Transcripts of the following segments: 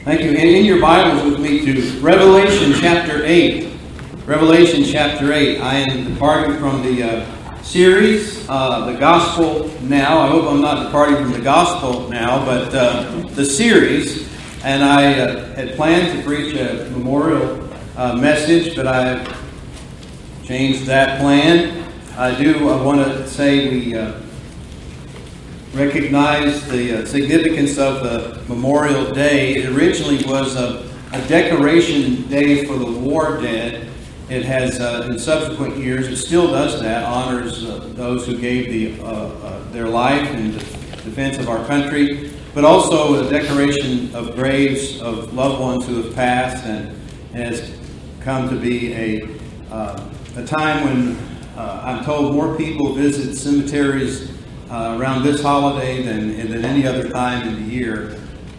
Thank you. And in your Bibles with me to Revelation chapter 8. Revelation chapter 8. I am departing from the series, The Gospel Now. I hope I'm not departing from the Gospel now, but the series. And I had planned to preach a memorial message, but I've changed that plan. I want to say we recognize the significance of the Memorial Day. It originally was a decoration day for the war dead. It has, in subsequent years, it still does that, honors those who gave their life in defense of our country, but also a decoration of graves of loved ones who have passed, and has come to be a time when I'm told more people visit cemeteries around this holiday than any other time in the year.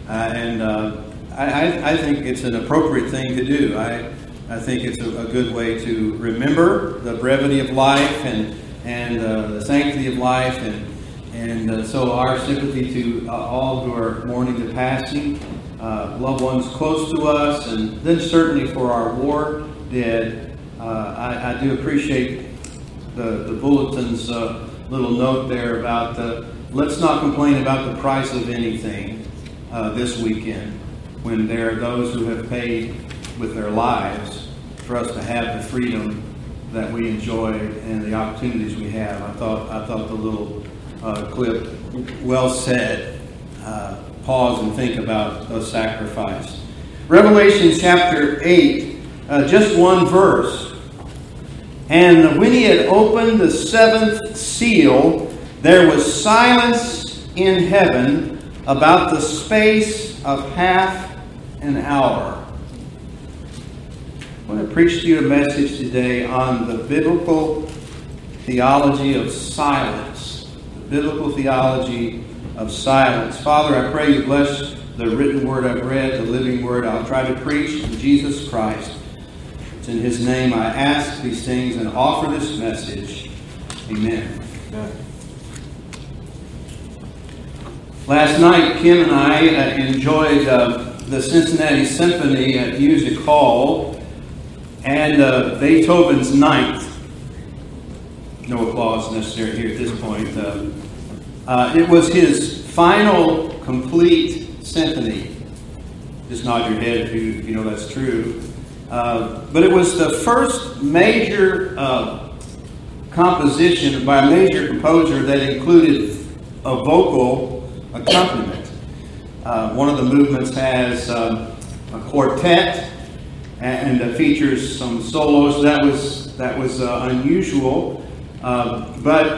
I think it's an appropriate thing to do. I think it's a good way to remember the brevity of life and the sanctity of life, and so our sympathy to all who are mourning the passing, loved ones close to us, and then certainly for our war dead. I do appreciate the bulletin's little note there about let's not complain about the price of anything this weekend, when there are those who have paid with their lives for us to have the freedom that we enjoy and the opportunities we have. I thought the little clip, well said. Pause and think about the sacrifice. Revelation chapter 8, just one verse. And when he had opened the seventh seal, there was silence in heaven about the space of half an hour. I want to preach to you a message today on the biblical theology of silence. The biblical theology of silence. Father, I pray you bless the written word I've read, the living word I'll try to preach, in Jesus Christ. It's in his name I ask these things and offer this message. Amen. Last night, Kim and I enjoyed the Cincinnati Symphony at Music Hall and Beethoven's Ninth. No applause necessary here at this point. It was his final complete symphony. Just nod your head if you know that's true. But it was the first major composition by a major composer that included a vocal accompaniment. One of the movements has a quartet and features some solos. That was unusual, but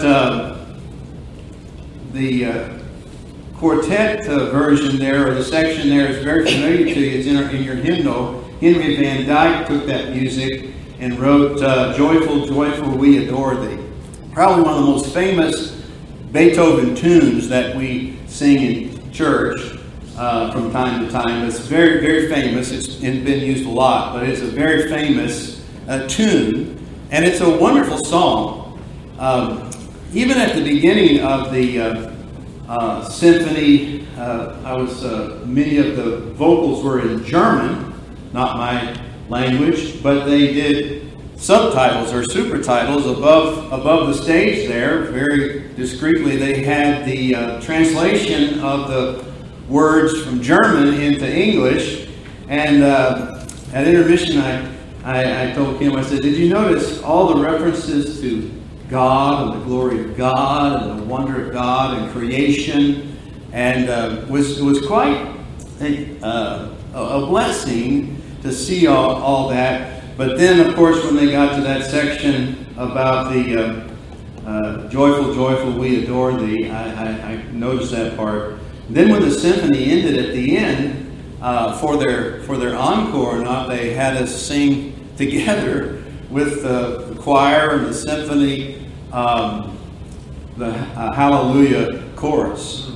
the quartet version there, or the section there, is very familiar to you. It's in your hymnal. Henry Van Dyke took that music and wrote Joyful, Joyful, We Adore Thee. Probably one of the most famous Beethoven tunes that we sing in church from time to time. It's very, very famous. It's been used a lot, but it's a very famous tune, and it's a wonderful song. Even at the beginning of the symphony, many of the vocals were in German, not my language, but they did subtitles or supertitles above the stage there. Very discreetly, they had the translation of the words from German into English. And at intermission, I told Kim, I said, did you notice all the references to God and the glory of God and the wonder of God and creation? And it was quite a blessing to see all that. But then, of course, when they got to that section about the Joyful, Joyful, We Adore Thee, I noticed that part. Then when the symphony ended at the end, for their encore, they had us sing together with the choir and the symphony, the Hallelujah chorus.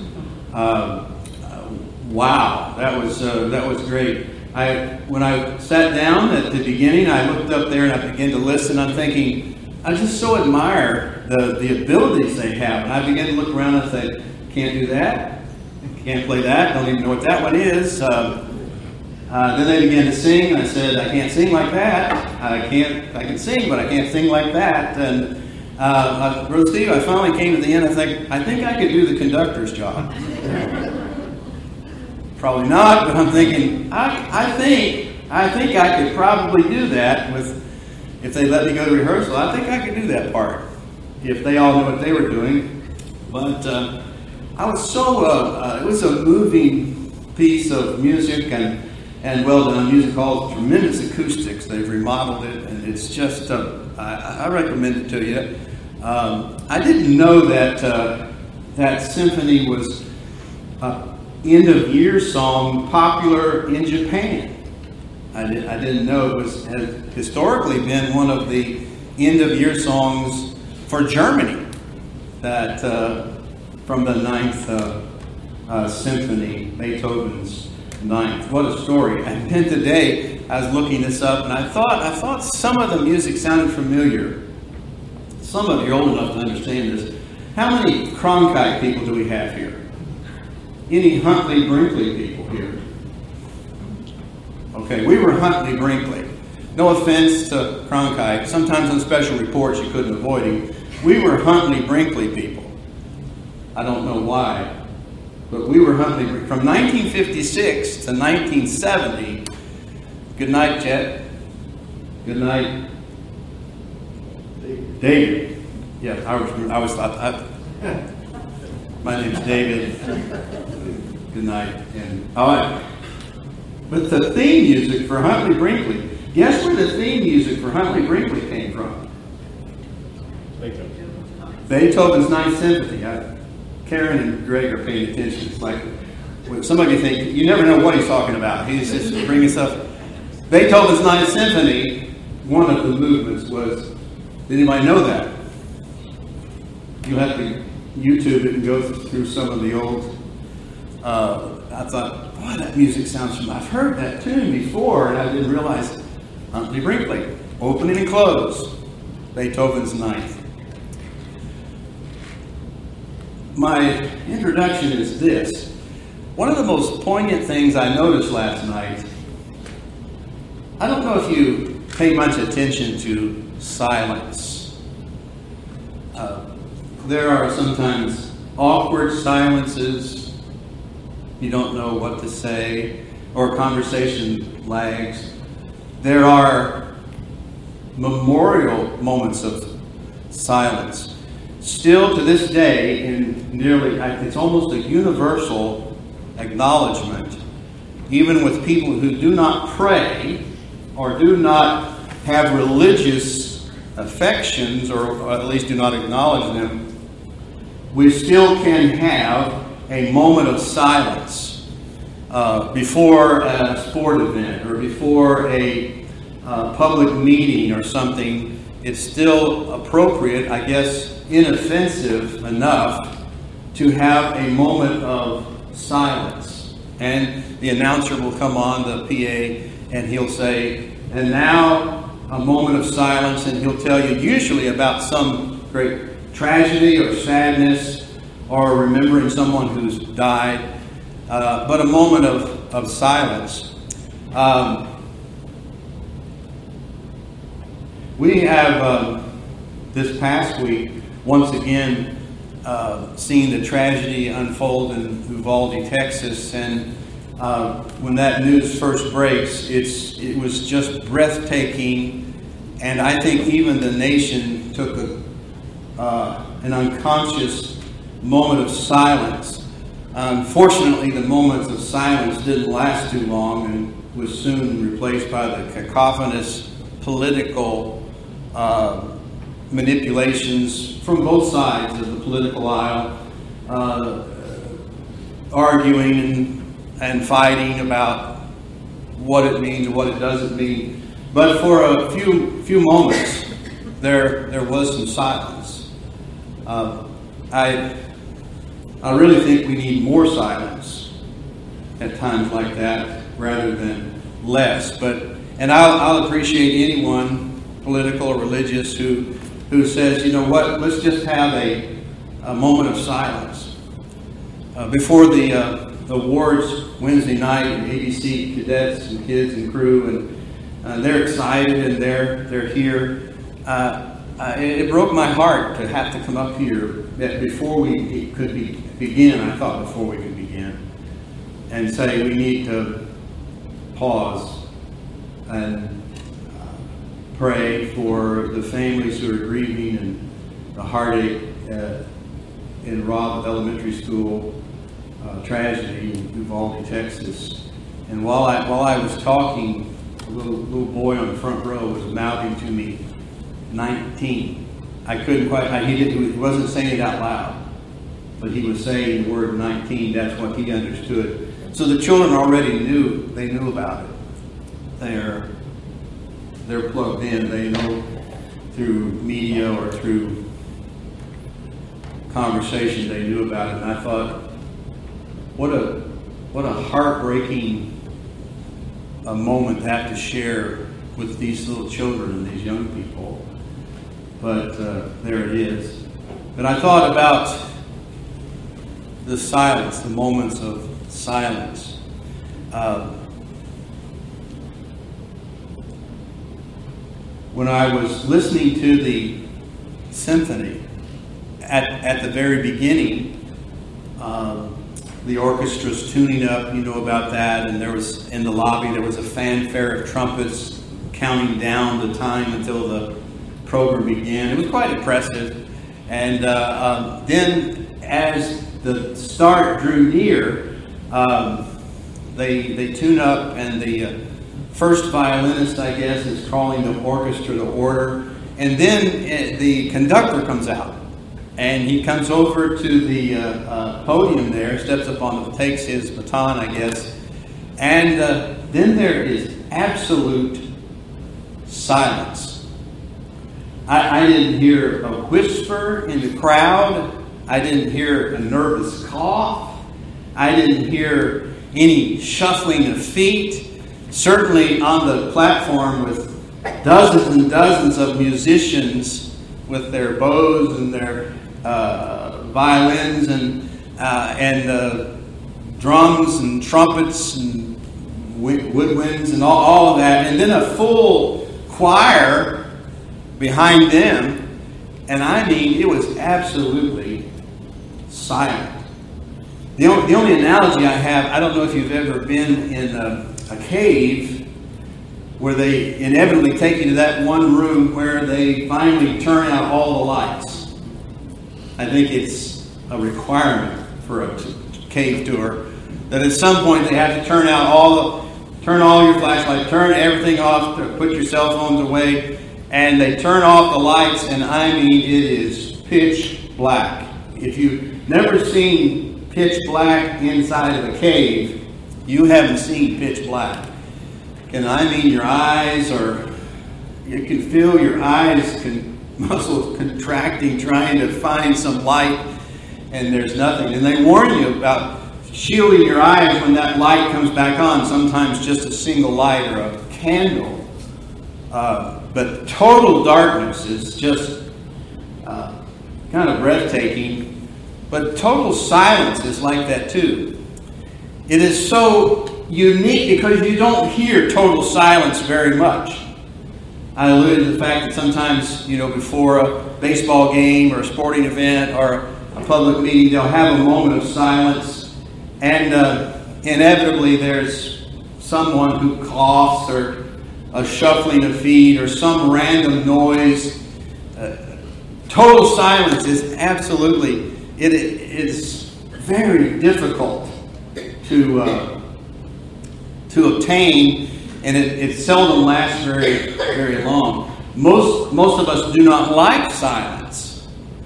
Wow, that was great. When I sat down at the beginning, I looked up there and I began to listen. I'm thinking, I just so admire the abilities they have. And I began to look around and say, can't do that, can't play that, don't even know what that one is. Then they began to sing, and I said, I can't sing like that. I can sing, but I can't sing like that. And Brother Steve, I finally came to the end. I think I could do the conductor's job. Probably not, but I'm thinking, I think I could probably do that if they let me go to rehearsal. I think I could do that part if they all knew what they were doing. But I was so it was a moving piece of music and well done. Music hall, tremendous acoustics. They've remodeled it, and it's just I recommend it to you. I didn't know that symphony was end of year song popular in Japan. I didn't know it had historically been one of the end of year songs for Germany. That from the Ninth Symphony, Beethoven's Ninth. What a story! And then today I was looking this up, and I thought some of the music sounded familiar. Some of you are old enough to understand this. How many Cronkite people do we have here? Any Huntley Brinkley people here? Okay, we were Huntley Brinkley. No offense to Cronkite. Sometimes on special reports you couldn't avoid him. We were Huntley Brinkley people. I don't know why, but we were Huntley Brinkley. From 1956 to 1970. Good night, Chet. Good night, David. Yeah, I was my name's David. Good night. And all right. But the theme music for Huntley Brinkley. Guess where the theme music for Huntley Brinkley came from? Beethoven's Ninth Symphony. Karen and Greg are paying attention. It's like some of you think you never know what he's talking about. He's just bringing stuff. Beethoven's Ninth Symphony. One of the movements was. Did anybody know that? You have to YouTube it and go through some of the old. I thought, boy, that music sounds familiar. I've heard that tune before, and I didn't realize Huntley Brinkley, opening and close, Beethoven's Ninth. My introduction is this. One of the most poignant things I noticed last night, I don't know if you pay much attention to silence. There are sometimes awkward silences. You don't know what to say, or conversation lags. There are memorial moments of silence. Still to this day, it's almost a universal acknowledgement, even with people who do not pray or do not have religious affections, or at least do not acknowledge them, we still can have a moment of silence before a sport event or before a public meeting or something. It's still appropriate, I guess, inoffensive enough to have a moment of silence. And the announcer will come on, the PA, and he'll say, and now a moment of silence, and he'll tell you usually about some great tragedy or sadness or remembering someone who's died, but a moment of silence. We have, this past week, once again, seen the tragedy unfold in Uvalde, Texas, and when that news first breaks, it was just breathtaking, and I think even the nation took an unconscious moment of silence. Unfortunately, the moments of silence didn't last too long and was soon replaced by the cacophonous political manipulations from both sides of the political aisle, arguing and fighting about what it means and what it doesn't mean. But for a few moments, there was some silence. I really think we need more silence at times like that rather than less. And I'll appreciate anyone, political or religious, who says, you know what, let's just have a moment of silence before the awards Wednesday night, and ABC cadets and kids and crew, and they're excited and they're here. It broke my heart to have to come up here before we could begin. I thought before we could begin, and say we need to pause and pray for the families who are grieving and the heartache in Robb Elementary School tragedy in Uvalde, Texas. And while I was talking, a little boy on the front row was mouthing to me, 19. I couldn't quite. He wasn't saying it out loud, but he was saying the word 19. That's what he understood. So the children already knew. They knew about it. They're plugged in. They know through media or through conversation. They knew about it, and I thought, what a heartbreaking moment to have to share with these little children and these young people. But there it is. But I thought about the silence, the moments of silence. When I was listening to the symphony at the very beginning, the orchestra's tuning up, you know about that, and there was, in the lobby, there was a fanfare of trumpets counting down the time until the program began. It was quite impressive. And then as the start drew near, they tune up, and the first violinist, I guess, is calling the orchestra to order. And then the conductor comes out. And he comes over to the podium there, steps up on it, takes his baton, I guess. And then there is absolute silence. I didn't hear a whisper in the crowd. I didn't hear a nervous cough. I didn't hear any shuffling of feet. Certainly on the platform with dozens and dozens of musicians with their bows and their violins and drums and trumpets and woodwinds and all of that, and then a full choir behind them, and I mean, it was absolutely silent. The only analogy I have, I don't know if you've ever been in a cave where they inevitably take you to that one room where they finally turn out all the lights. I think it's a requirement for a cave tour that at some point they have to turn all your flashlights, turn everything off, put your cell phones away, and they turn off the lights, and I mean, it is pitch black. If you've never seen pitch black inside of a cave, you haven't seen pitch black. And I mean, your eyes you can feel your muscles contracting, trying to find some light, and there's nothing. And they warn you about shielding your eyes when that light comes back on, sometimes just a single light or a candle. But total darkness is just kind of breathtaking. But total silence is like that too. It is so unique because you don't hear total silence very much. I alluded to the fact that sometimes, before a baseball game or a sporting event or a public meeting, they'll have a moment of silence, and inevitably there's someone who coughs or a shuffling of feet or some random noise. Total silence is absolutely, it's very difficult to obtain. And it seldom lasts very, very long. Most of us do not like silence.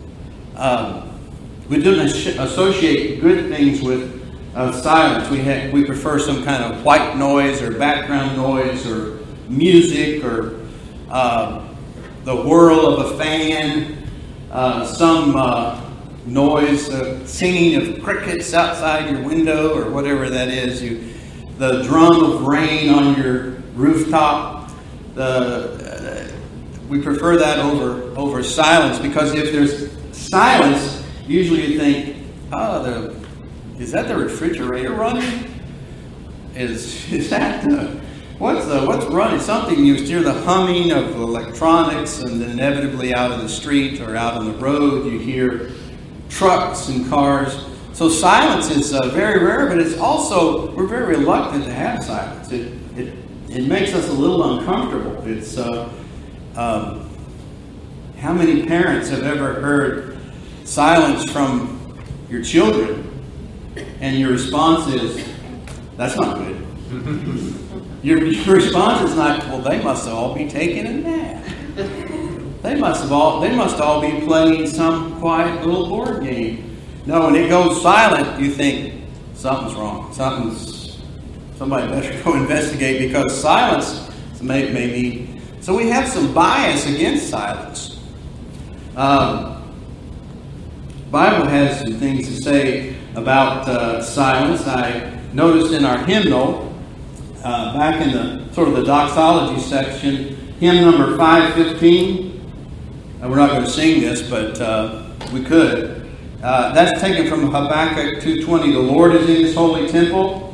We don't associate good things with silence. We prefer some kind of white noise or background noise or music or the whirl of a fan, some noise, singing of crickets outside your window or whatever that is. The drum of rain on your rooftop. We prefer that over silence, because if there's silence, usually you think, the is that the refrigerator running? Is that what's running? Something you hear the humming of electronics, and then inevitably out in the street or out on the road you hear trucks and cars. So silence is very rare, but it's also, we're very reluctant to have silence. It makes us a little uncomfortable. It's how many parents have ever heard silence from your children, and your response is, "That's not good." Your response is not, "Well, they must all be taking a nap. They must all be playing some quiet little board game." No, when it goes silent, you think something's wrong. Somebody better go investigate, because silence may mean. So we have some bias against silence. Bible has some things to say about silence. I noticed in our hymnal, back in the sort of the doxology section, hymn number 515. We're not going to sing this, but we could. That's taken from Habakkuk 2:20. The Lord is in His holy temple.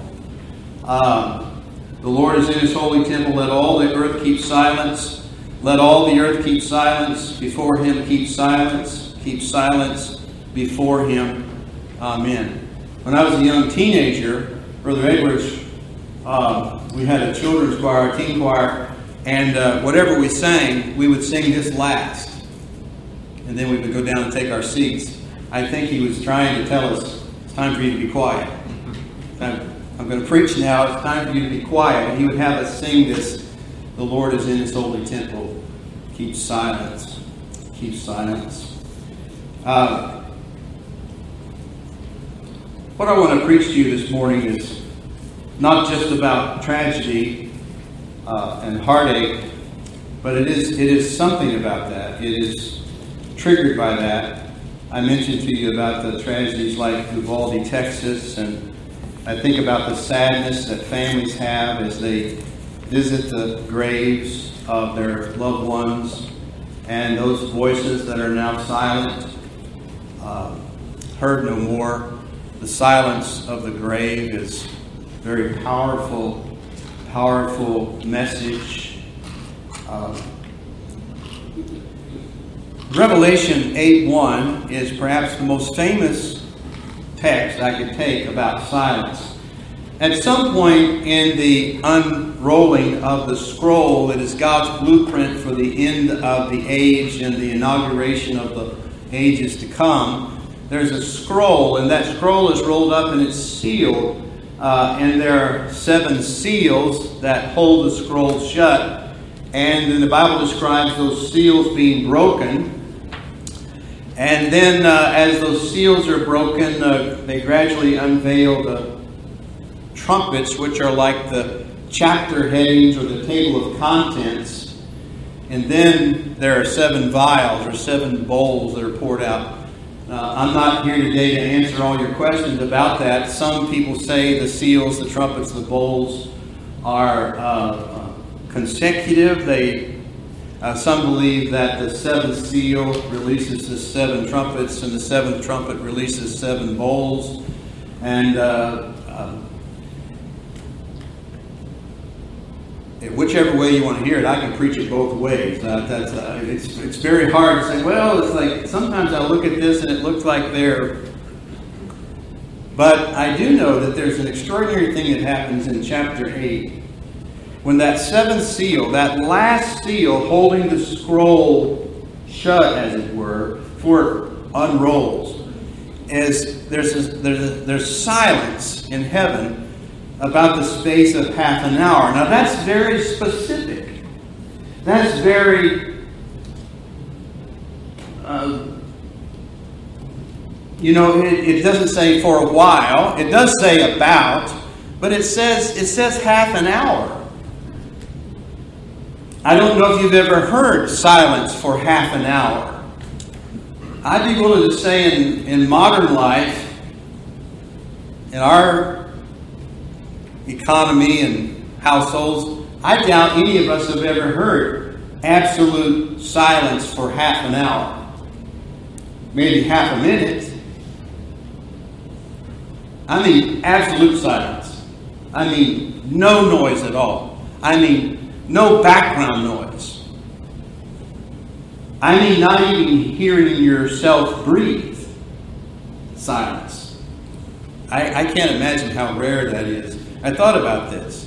The Lord is in His holy temple. Let all the earth keep silence. Let all the earth keep silence before Him. Keep silence. Keep silence before Him. Amen. When I was a young teenager, Brother Edwards, we had a children's choir, a teen choir, and whatever we sang, we would sing this last. And then we would go down and take our seats. I think he was trying to tell us, it's time for you to be quiet. I'm going to preach now, it's time for you to be quiet. And he would have us sing this, the Lord is in His holy temple. Keep silence. Keep silence. What I want to preach to you this morning is not just about tragedy and heartache, but it is something about that. It is triggered by that. I mentioned to you about the tragedies like Uvalde, Texas, and I think about the sadness that families have as they visit the graves of their loved ones, and those voices that are now silent, heard no more. The silence of the grave is a very powerful message. Revelation 8:1 is perhaps the most famous text I could take about silence. At some point in the unrolling of the scroll, it is God's blueprint for the end of the age and the inauguration of the ages to come. There's a scroll, and that scroll is rolled up and it's sealed. And there are 7 seals that hold the scroll shut. And then the Bible describes those seals being broken. And then as those seals are broken, they gradually unveil the trumpets, which are like the chapter headings or the table of contents. And then there are 7 vials or 7 bowls that are poured out. I'm not here today to answer all your questions about that. Some people say the seals, the trumpets, the bowls are consecutive. Some believe that the 7th seal releases the 7 trumpets, and the 7th trumpet releases 7 bowls. And whichever way you want to hear it, I can preach it both ways. It's very hard to say, well, it's like sometimes I look at this and it looks like they're... But I do know that there's an extraordinary thing that happens in chapter 8. When that 7th seal, that last seal holding the scroll shut, as it were, before it unrolls, there's silence in heaven about the space of half an hour. Now that's very specific. That's very, it doesn't say for a while. It does say about, but it says half an hour. I don't know if you've ever heard silence for half an hour. I'd be willing to say in modern life, in our economy and households, I doubt any of us have ever heard absolute silence for half an hour. Maybe half a minute. I mean absolute silence. I mean no noise at all. I mean no background noise. I mean not even hearing yourself breathe. Silence. I can't imagine how rare that is. I thought about this.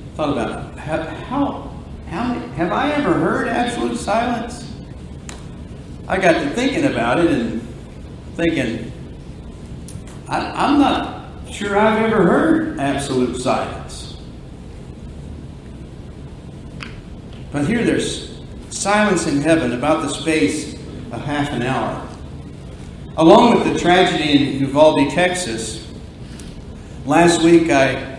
How have I ever heard absolute silence? I got to thinking about it and thinking, I'm not sure I've ever heard absolute silence. But here there's silence in heaven about the space of half an hour. Along with the tragedy in Uvalde, Texas, last week I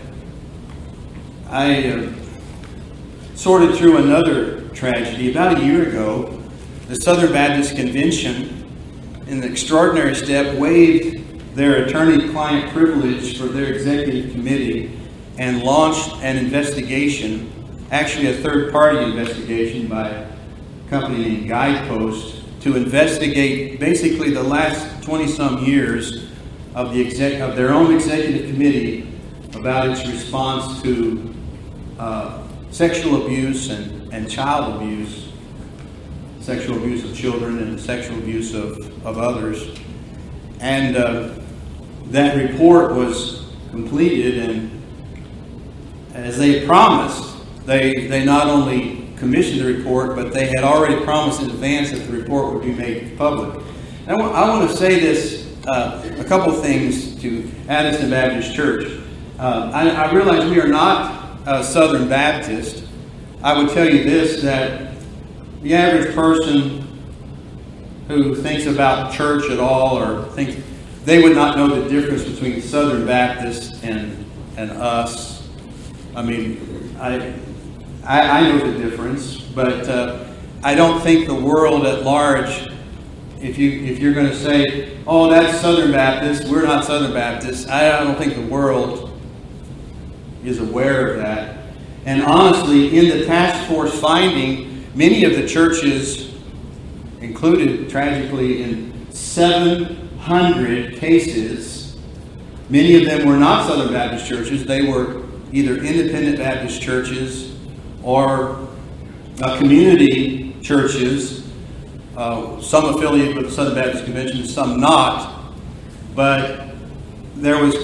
sorted through another tragedy. About a year ago, the Southern Baptist Convention, in an extraordinary step, waived their attorney-client privilege for their executive committee and launched an investigation, actually a third-party investigation by a company named Guidepost, to investigate basically the last 20-some years of their own executive committee about its response to sexual abuse and child abuse, sexual abuse of children and sexual abuse of others. And that report was completed, and as they promised, they not only commissioned the report, but they had already promised in advance that the report would be made public. And I want to say this, a couple things to Addison Baptist Church. I realize we are not Southern Baptist. I would tell you this, that the average person who thinks about church at all, or thinks, they would not know the difference between Southern Baptist and us. I mean, I know the difference, but I don't think the world at large, if you're going to say, oh, that's Southern Baptist, we're not Southern Baptist, I don't think the world is aware of that. And honestly, in the task force finding, many of the churches included, tragically, in 700 cases, many of them were not Southern Baptist churches. They were either independent Baptist churches or community churches, some affiliated with the Southern Baptist Convention, some not. But there was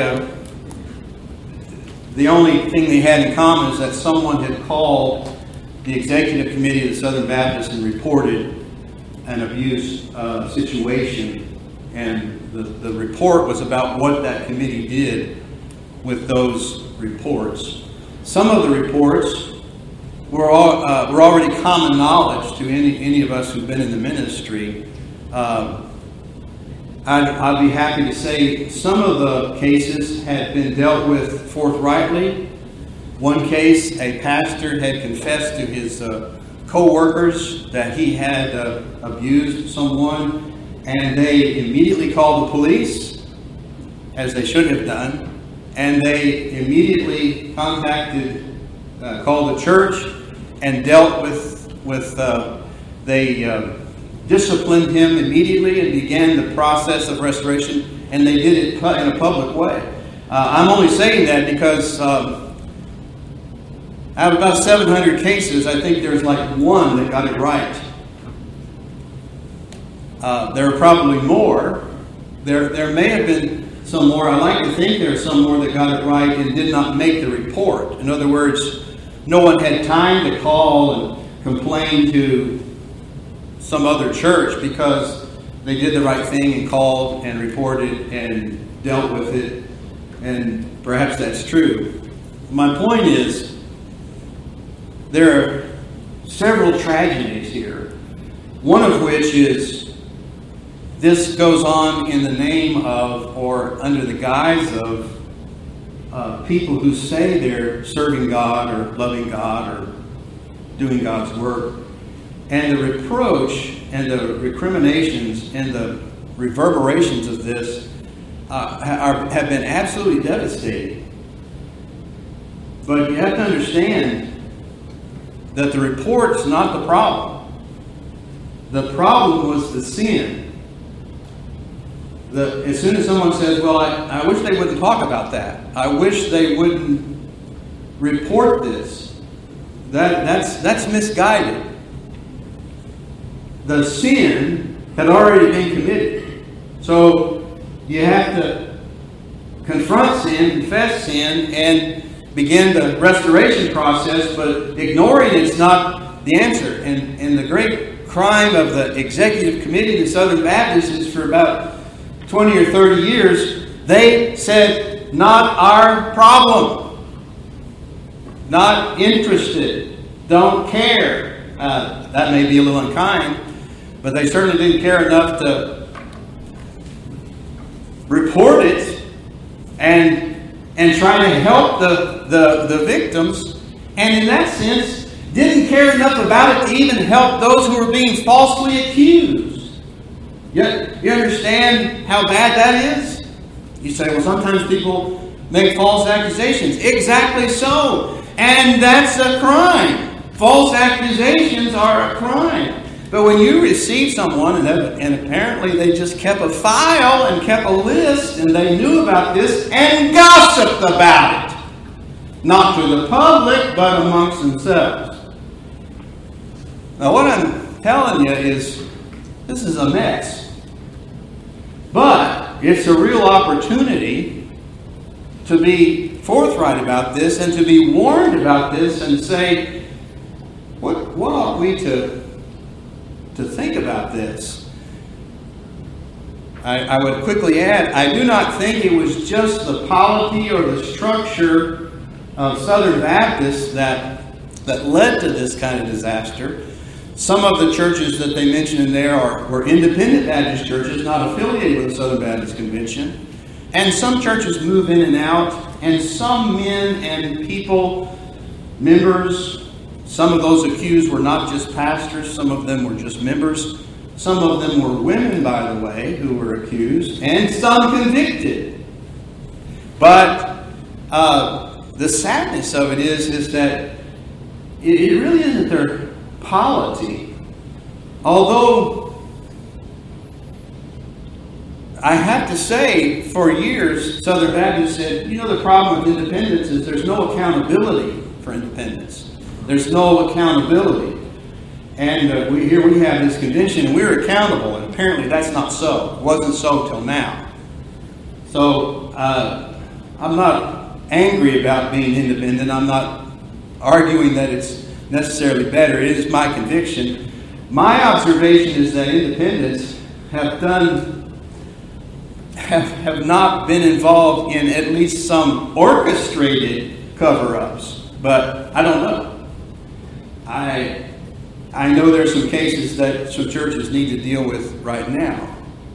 the only thing they had in common is that someone had called the executive committee of the Southern Baptist and reported an abuse situation. And the report was about what that committee did with those reports. Some of the reports were already common knowledge to any of us who've been in the ministry. I'd be happy to say some of the cases had been dealt with forthrightly. One case, a pastor had confessed to his co-workers that he had abused someone, and they immediately called the police, as they should have done, and they immediately called the church and dealt with they disciplined him immediately and began the process of restoration, and they did it in a public way. I'm only saying that because out of about 700 cases, I think there's like one that got it right. There are probably more. There may have been some more. I like to think there are some more that got it right and did not make the report. In other words, no one had time to call and complain to some other church because they did the right thing and called and reported and dealt with it. And perhaps that's true. My point is, there are several tragedies here. One of which is this goes on in the name of, or under the guise of, people who say they're serving God or loving God or doing God's work. And the reproach and the recriminations and the reverberations of this have been absolutely devastating. But you have to understand that the report's not the problem. The problem was the sin. as soon as someone says, well, I wish they wouldn't talk about that. I wish they wouldn't report this. That's misguided. The sin had already been committed. So you have to confront sin, confess sin, and begin the restoration process, but ignoring it's not the answer. And the great crime of the executive committee of Southern Baptists is for about 20 or 30 years, they said, not our problem. Not interested. Don't care. That may be a little unkind, but they certainly didn't care enough to report it and try to help the victims, and in that sense, didn't care enough about it to even help those who were being falsely accused. You understand how bad that is? You say, well, sometimes people make false accusations. Exactly so. And that's a crime. False accusations are a crime. But when you receive someone, and apparently they just kept a file and kept a list, and they knew about this and gossiped about it. Not to the public, but amongst themselves. Now what I'm telling you is, this is a mess. But it's a real opportunity to be forthright about this and to be warned about this and say, what ought we to think about this? I would quickly add, I do not think it was just the polity or the structure of Southern Baptists that led to this kind of disaster. Some of the churches that they mention in there were independent Baptist churches, not affiliated with the Southern Baptist Convention. And some churches move in and out, and some men and people, members, some of those accused were not just pastors, some of them were just members. Some of them were women, by the way, who were accused, and some convicted. But the sadness of it is that it really isn't their polity. Although, I have to say, for years, Southern Baptists said, the problem with independence is there's no accountability for independence. There's no accountability. And here we have this convention, and we're accountable, and apparently that's not so. It wasn't so till now. So, I'm not angry about being independent. I'm not arguing that it's necessarily better. It is my conviction. My observation is that independents have not been involved in at least some orchestrated cover-ups. But I don't know. I know there's some cases that some churches need to deal with right now.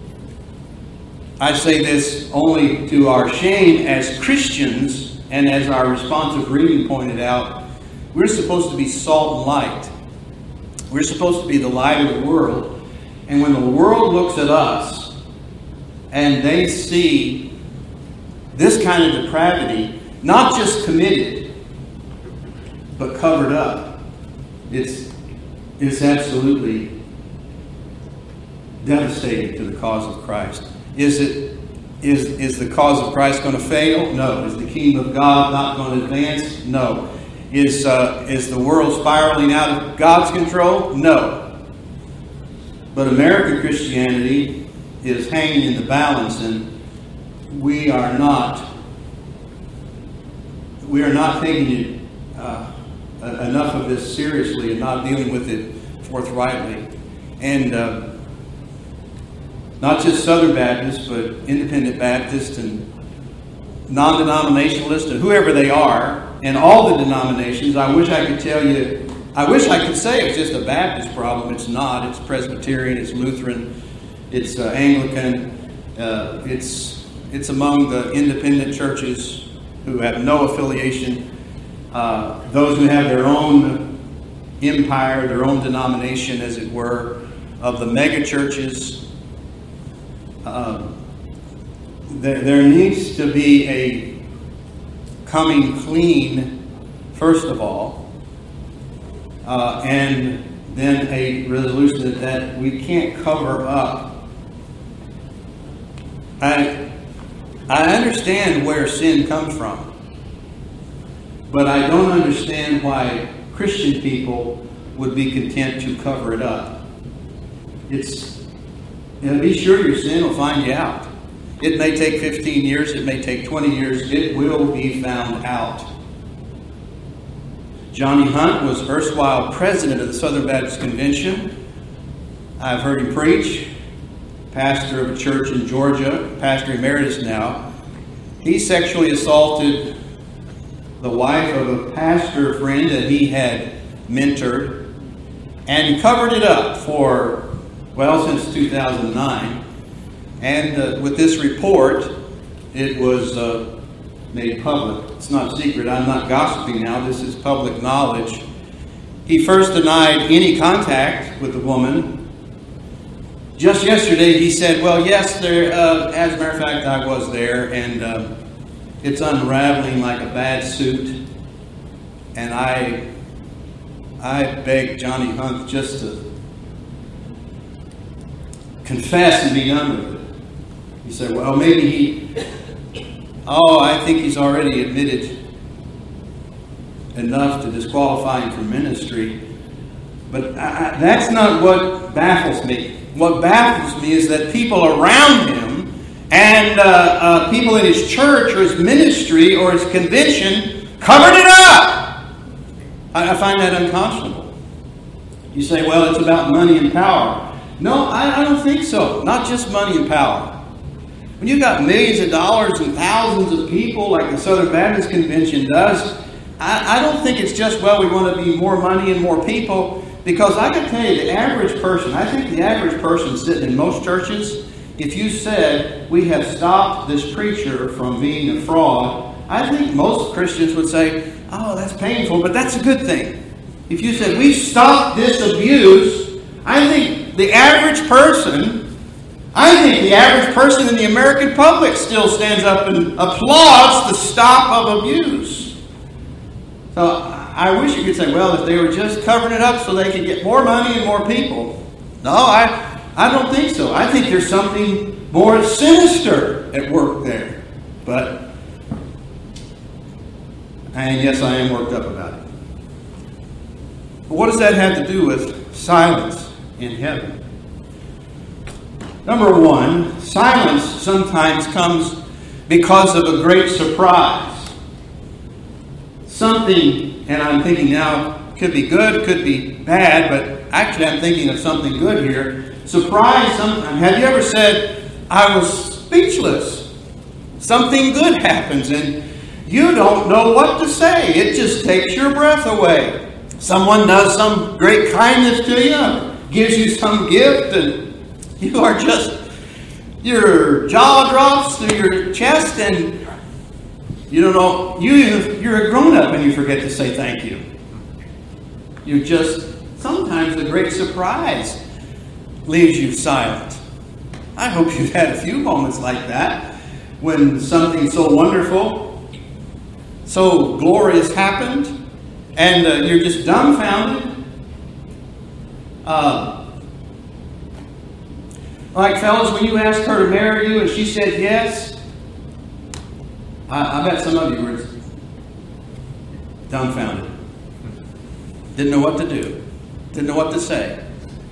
I say this only to our shame as Christians, and as our responsive reading pointed out, we're supposed to be salt and light. We're supposed to be the light of the world. And when the world looks at us and they see this kind of depravity, not just committed, but covered up, it's absolutely devastating to the cause of Christ. Is the cause of Christ going to fail? No. Is the kingdom of God not going to advance? No. Is the world spiraling out of God's control? No. But American Christianity is hanging in the balance, and we are not taking it enough of this seriously and not dealing with it forthrightly. And not just Southern Baptists, but independent Baptists and non-denominationalists and whoever they are, and all the denominations. I wish I could say it's just a Baptist problem. It's not. It's Presbyterian, it's Lutheran, it's Anglican, it's among the independent churches who have no affiliation. Those who have their own empire, their own denomination, as it were, of the mega churches. There needs to be a coming clean, first of all, and then a resolution that we can't cover up I understand where sin comes from, but I don't understand why Christian people would be content to cover it up. Be sure your sin will find you out. It may take 15 years, it may take 20 years, it will be found out. Johnny Hunt was erstwhile president of the Southern Baptist Convention. I've heard him preach. Pastor of a church in Georgia, pastor emeritus now. He sexually assaulted the wife of a pastor friend that he had mentored and covered it up since 2009. And with this report, it was made public. It's not secret. I'm not gossiping now. This is public knowledge. He first denied any contact with the woman. Just yesterday, he said, well, yes, as a matter of fact, I was there, and it's unraveling like a bad suit. And I begged Johnny Hunt just to confess and be done with it. He said, well, maybe I think he's already admitted enough to disqualify him from ministry. But that's not what baffles me. What baffles me is that people around him and people in his church or his ministry or his convention covered it up. I find that unconscionable. You say, well, it's about money and power. No, I don't think so. Not just money and power. When you've got millions of dollars and thousands of people like the Southern Baptist Convention does, I don't think it's just, well, we want to be more money and more people. Because I can tell you, the average person, I think the average person sitting in most churches, if you said, we have stopped this preacher from being a fraud, I think most Christians would say, oh, that's painful, but that's a good thing. If you said, we've stopped this abuse, I think the average person in the American public still stands up and applauds the stop of abuse. So I wish you could say, well, if they were just covering it up so they could get more money and more people. No, I don't think so. I think there's something more sinister at work there. And yes, I am worked up about it. But what does that have to do with silence in heaven? Number one, silence sometimes comes because of a great surprise. Something, and I'm thinking now, could be good, could be bad, but actually I'm thinking of something good here. Surprise, sometimes. Have you ever said, I was speechless? Something good happens and you don't know what to say. It just takes your breath away. Someone does some great kindness to you, gives you some gift, and your jaw drops through your chest, and you don't know, you're a grown-up and you forget to say thank you. Sometimes the great surprise leaves you silent. I hope you've had a few moments like that when something so wonderful, so glorious happened, and you're just dumbfounded. Like, fellas, when you asked her to marry you and she said yes, I bet some of you were dumbfounded. Didn't know what to do. Didn't know what to say.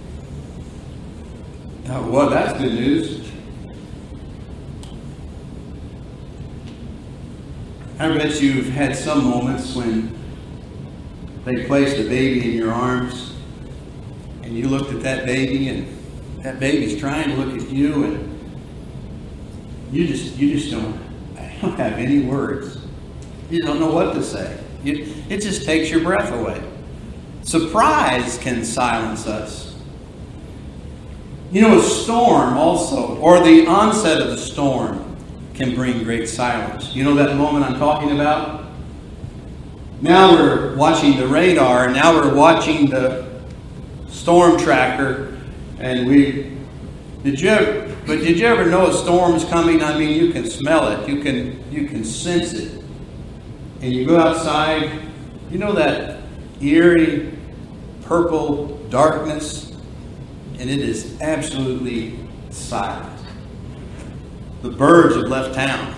Oh, well, that's good news. I bet you've had some moments when they placed a baby in your arms and you looked at that baby and that baby's trying to look at you and you just don't have any words. You don't know what to say. It just takes your breath away. Surprise can silence us. A storm also, or the onset of the storm, can bring great silence. You know that moment I'm talking about? Now we're watching the radar, now we're watching the storm tracker, and did you ever know a storm is coming? I mean, you can smell it, you can sense it. And you go outside, you know that eerie purple darkness, and it is absolutely silent. The birds have left town.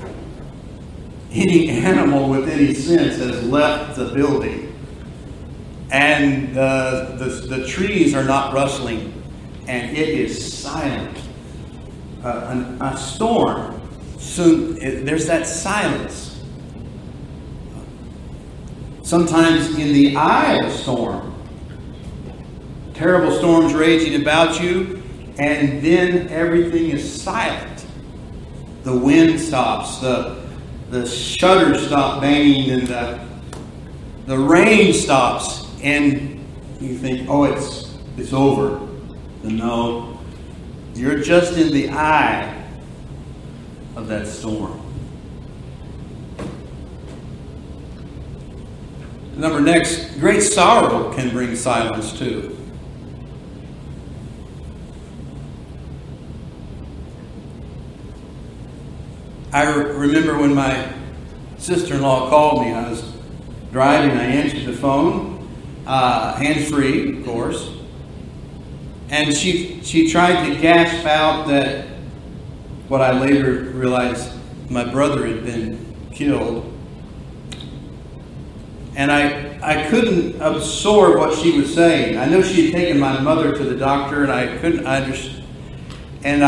Any animal with any sense has left the building. And the trees are not rustling. And it is silent. A storm. Soon, there's that silence. Sometimes in the eye of a storm, terrible storms raging about you, and then everything is silent. The wind stops, the shutters stop banging, and the rain stops, and you think, oh, it's over. But no, you're just in the eye of that storm. Number next, great sorrow can bring silence too. I remember when my sister-in-law called me. I was driving. I answered the phone, hands-free, of course. And she tried to gasp out that what I later realized my brother had been killed. And I couldn't absorb what she was saying. I know she had taken my mother to the doctor, and I couldn't understand. And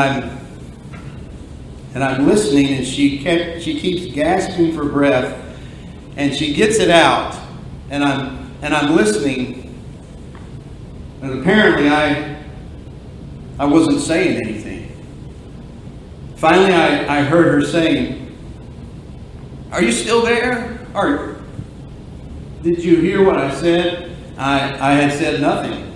I'm listening, and she keeps gasping for breath, and she gets it out, and I'm listening, and apparently I wasn't saying anything. Finally, I heard her saying, "Are you still there? Or did you hear what I said?" I had said nothing.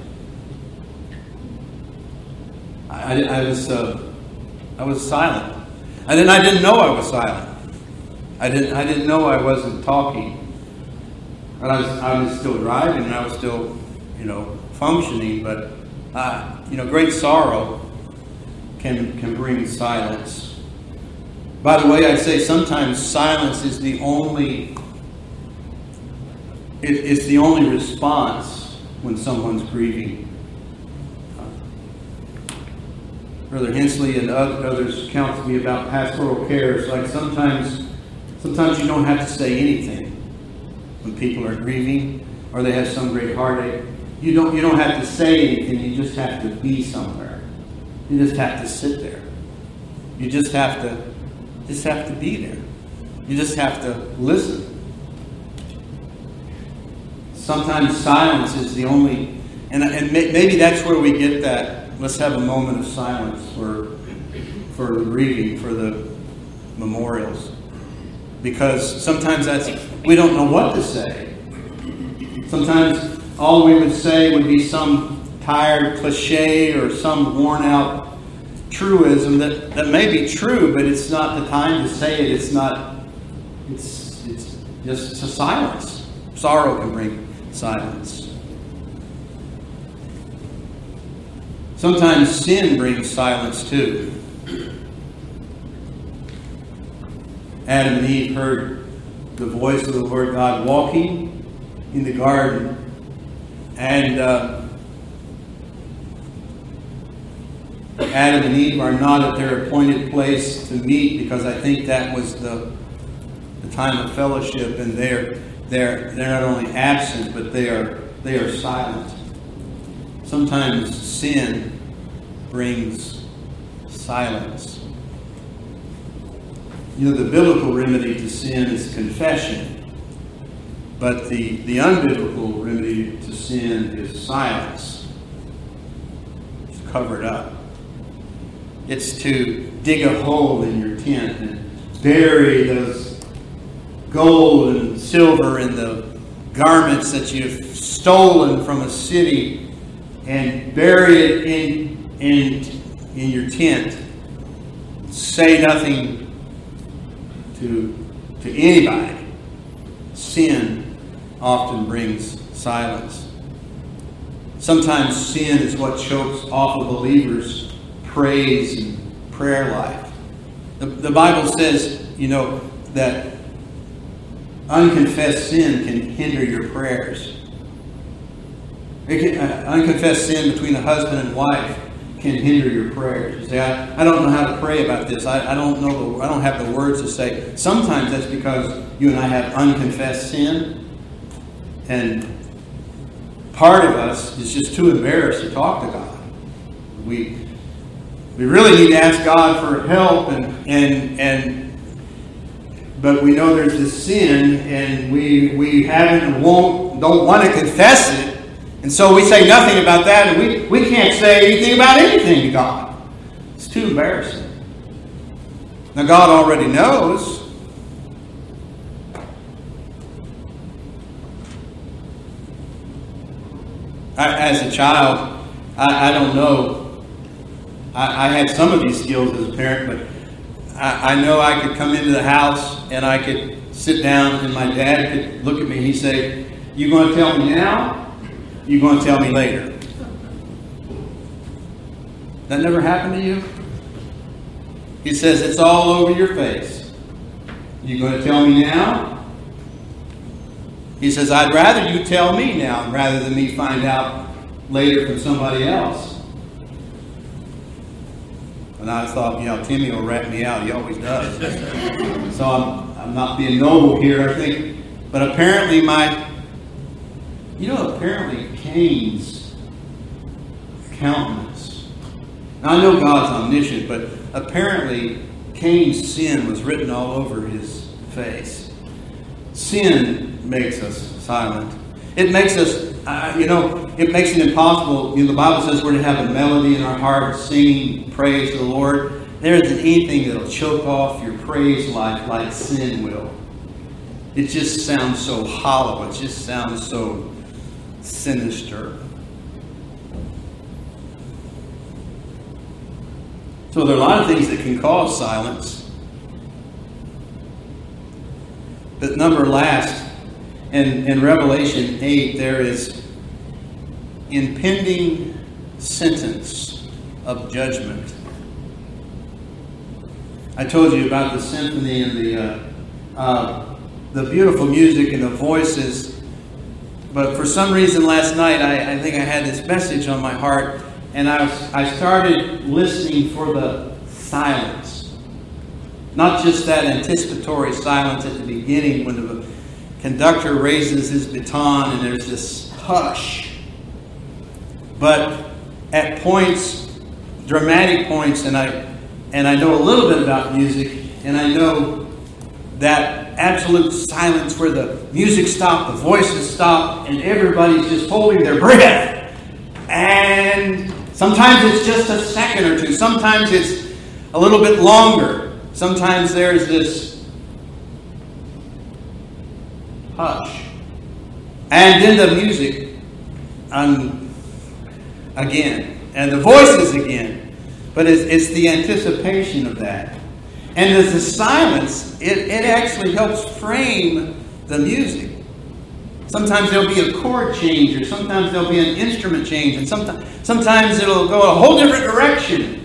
I was silent. And then I didn't know I was silent. I didn't know I wasn't talking. But I was still driving, and I was still, functioning. But great sorrow can bring silence. By the way, I say sometimes silence is the only. It's the only response when someone's grieving. Brother Hensley and others counsel me about pastoral care. It's like sometimes you don't have to say anything when people are grieving or they have some great heartache. You don't have to say anything. You just have to be somewhere. You just have to sit there. You just have to be there. You just have to listen. Sometimes silence is the only, and maybe that's where we get that. Let's have a moment of silence for the grieving, for the memorials. Because sometimes we don't know what to say. Sometimes all we would say would be some tired cliche or some worn out truism that may be true, but it's not the time to say it. It's just a silence. Sorrow can bring silence. Sometimes sin brings silence too. Adam and Eve heard the voice of the Lord God walking in the garden. And Adam and Eve are not at their appointed place to meet, because I think that was the time of fellowship, and they're not only absent, but they are silent. Sometimes sin brings silence. The biblical remedy to sin is confession, but the unbiblical remedy to sin is silence. It's covered up. It's to dig a hole in your tent and bury those gold and silver in the garments that you've stolen from a city, and bury it in your tent. Say nothing to anybody. Sin often brings silence. Sometimes sin is what chokes off a believer's praise and prayer life. The Bible says, that unconfessed sin can hinder your prayers. Unconfessed sin between a husband and wife can hinder your prayers. You say, I don't know how to pray about this. I don't know. I don't have the words to say. Sometimes that's because you and I have unconfessed sin, and part of us is just too embarrassed to talk to God. We really need to ask God for help, but we know there's this sin, and we haven't and don't want to confess it. And so we say nothing about that, and we can't say anything about anything to God. It's too embarrassing. Now God already knows. As a child, I don't know. I had some of these skills as a parent, but I know I could come into the house and I could sit down and my dad could look at me and he'd say, "You going to tell me now? You're going to tell me later." That never happened to you? He says, "It's all over your face. You going to tell me now?" He says, "I'd rather you tell me now rather than me find out later from somebody else." And I thought, Timmy will rat me out. He always does. So I'm not being noble here, I think. But apparently apparently Cain's countenance. Now I know God's omniscient, but apparently Cain's sin was written all over his face. Sin makes us silent. It makes us, it makes it impossible. The Bible says we're to have a melody in our heart, singing praise to the Lord. There isn't anything that'll choke off your praise life like sin will. It just sounds so hollow. It just sounds so sinister. So there are a lot of things that can cause silence. But number last, in Revelation 8, there is impending sentence of judgment. I told you about the symphony and the beautiful music and the voices. But for some reason last night, I think I had this message on my heart, and I started listening for the silence. Not just that anticipatory silence at the beginning when the conductor raises his baton and there's this hush. But at points, dramatic points, and I know a little bit about music, and I know that absolute silence where the music stopped, the voices stopped, and everybody's just holding their breath. And sometimes it's just a second or two. Sometimes it's a little bit longer. Sometimes there's this hush. And then the music again. And the voices again. But it's the anticipation of that. And as the silence, it actually helps frame the music. Sometimes there'll be a chord change, or sometimes there'll be an instrument change, and sometimes it'll go a whole different direction.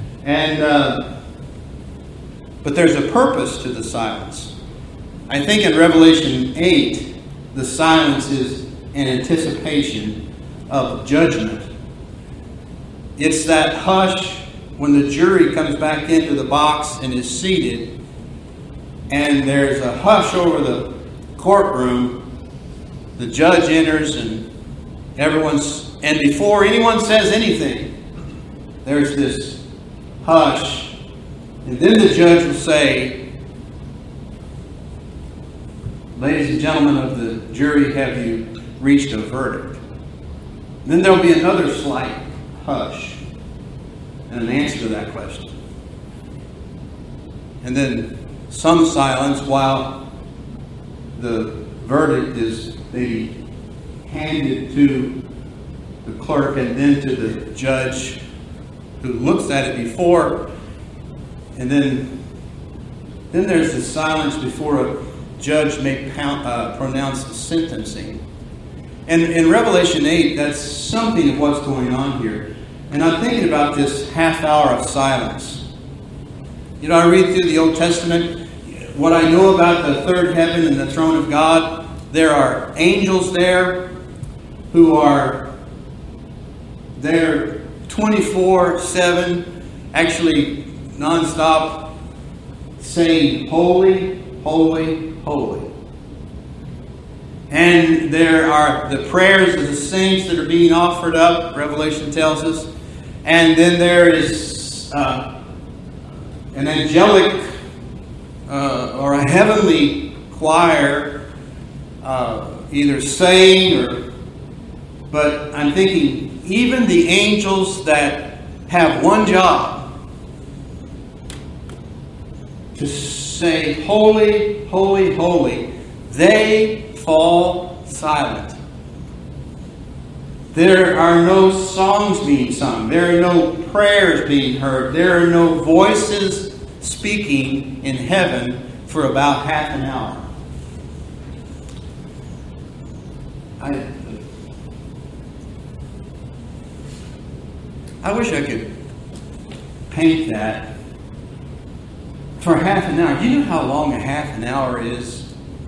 But there's a purpose to the silence. I think in Revelation 8, the silence is an anticipation of judgment. It's that hush when the jury comes back into the box and is seated, and there's a hush over the courtroom. The judge enters, and before anyone says anything, there's this hush, and then the judge will say, "Ladies and gentlemen of the jury, have you reached a verdict?" And then there'll be another slight hush and an answer to that question. And then some silence while the verdict is maybe handed to the clerk and then to the judge who looks at it before. And then there's the silence before a judge may pronounce the sentencing. And in Revelation 8, that's something of what's going on here. And I'm thinking about this half hour of silence. I read through the Old Testament. What I know about the third heaven and the throne of God, there are angels there who are there 24/7, actually nonstop, saying, "Holy, holy, holy." And there are the prayers of the saints that are being offered up, Revelation tells us. And then there is an angelic or a heavenly choir, either saying but I'm thinking even the angels that have one job, to say, "Holy, holy, holy," they fall silent. There are no songs being sung. There are no prayers being heard. There are no voices speaking in heaven for about half an hour. I wish I could paint that for half an hour. You know how long a half an hour is?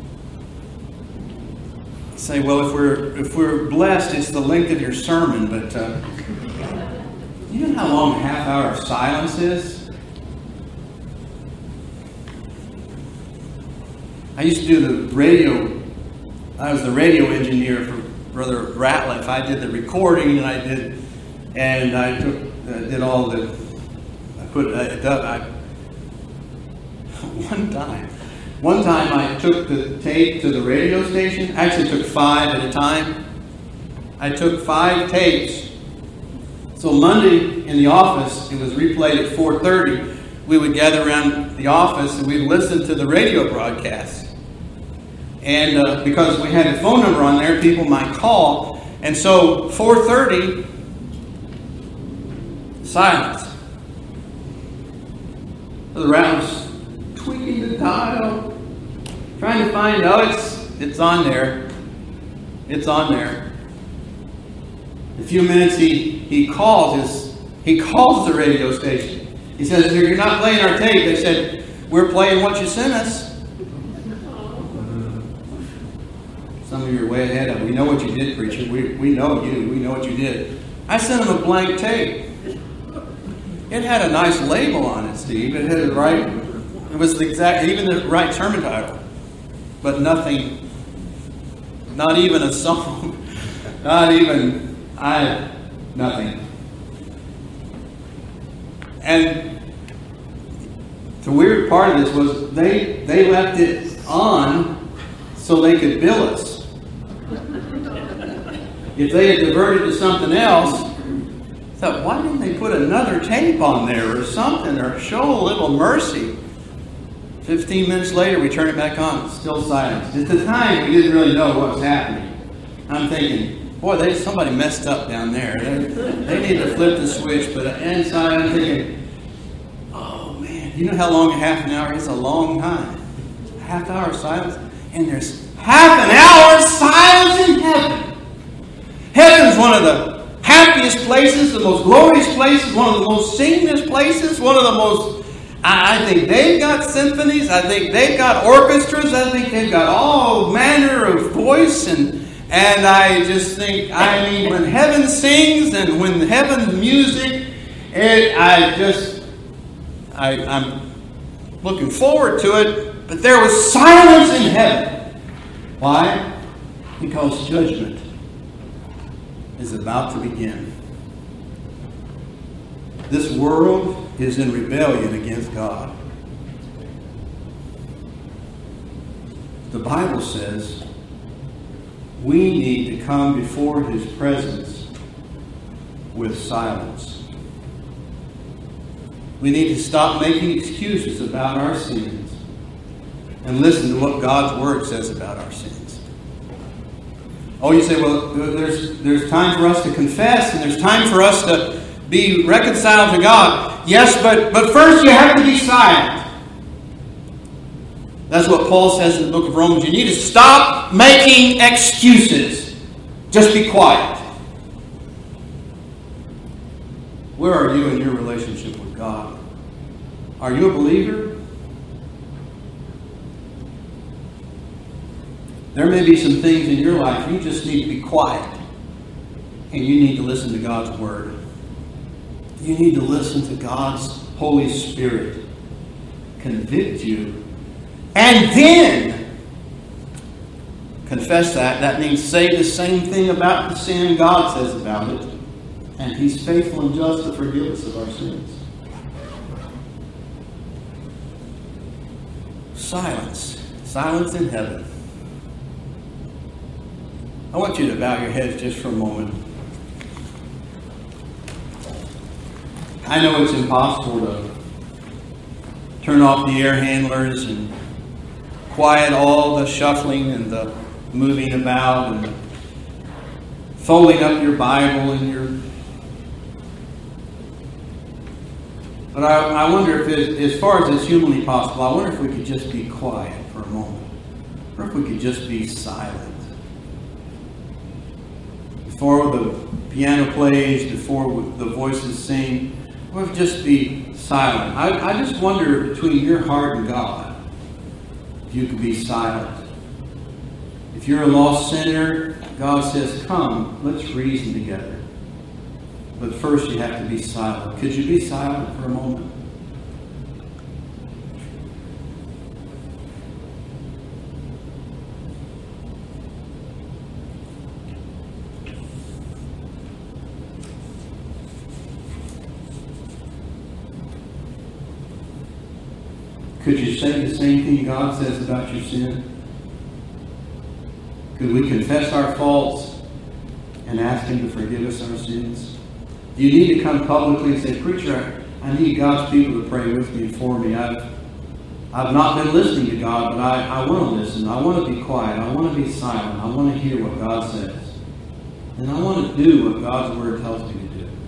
Say, well, if we're blessed, it's the length of your sermon. But you know how long a half hour of silence is? I used to do the radio. I was the radio engineer for Brother Ratliff. I did the recording, and I did all the. One time I took the tape to the radio station. I actually took 5 at a time. I took 5 tapes. So Monday in the office, it was replayed at 4:30. We would gather around the office and we'd listen to the radio broadcast. And because we had the phone number on there, people might call. And so 4:30, silence. So the rat was tweaking the dial, trying to find out. It's on there. It's on there. In a few minutes, he calls the radio station. He says, "You're not playing our tape." They said, "We're playing what you sent us." Some of you are way ahead of it. We know what you did, preacher. We know you. We know what you did. I sent him a blank tape. It had a nice label on it, Steve. It had the right. It was even the right sermon title, but nothing. Not even a song. Nothing. And the weird part of this was they left it on so they could bill us. If they had diverted to something else, I thought, why didn't they put another tape on there or something, or show a little mercy? 15 minutes later, we turn it back on. Still silence. At the time, we didn't really know what was happening. I'm thinking, boy, somebody messed up down there. They need to flip the switch. But inside, I'm thinking, oh man, you know how long a half an hour is? A long time. A half hour of silence. And there's half an hour of silence in heaven. Heaven's one of the happiest places, the most glorious places, one of the most singest places, one of the most... I think they've got symphonies. I think they've got orchestras. I think they've got all manner of voice. And I just think, when heaven sings and when heaven's music, I'm looking forward to it. But there was silence in heaven. Why? Because judgment is about to begin. This world is in rebellion against God. The Bible says we need to come before His presence with silence. We need to stop making excuses about our sins and listen to what God's Word says about our sins. Oh, you say, well, there's time for us to confess and there's time for us to be reconciled to God. Yes, but first you have to be silent. That's what Paul says in the book of Romans. You need to stop making excuses. Just be quiet. Where are you in your relationship with God? Are you a believer? There may be some things in your life you just need to be quiet. And you need to listen to God's Word. You need to listen to God's Holy Spirit convict you, and then confess that. That means say the same thing about the sin God says about it, and He's faithful and just to forgive us of our sins. Silence. Silence in heaven. I want you to bow your heads just for a moment. I know it's impossible to turn off the air handlers and quiet all the shuffling and the moving about and folding up your Bible and your... But I wonder if, as far as it's humanly possible, I wonder if we could just be quiet for a moment. Or if we could just be silent. Before the piano plays, before the voices sing, or if just be silent. I just wonder, between your heart and God, if you could be silent. If you're a lost sinner, God says, come, let's reason together. But first you have to be silent. Could you be silent for a moment? Could you say the same thing God says about your sin? Could we confess our faults and ask Him to forgive us our sins? Do you need to come publicly and say, preacher, I need God's people to pray with me and for me. I've not been listening to God, but I want to listen. I want to be quiet. I want to be silent. I want to hear what God says. And I want to do what God's Word tells me to do.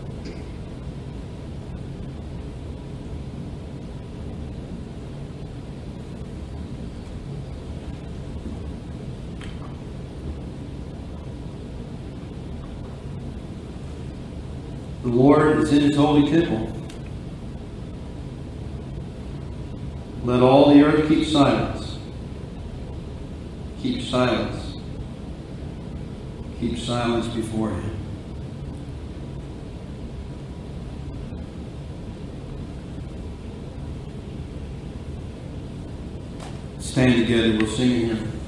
The Lord is in His holy temple. Let all the earth keep silence. Keep silence. Keep silence before Him. Stand together. We'll sing in here.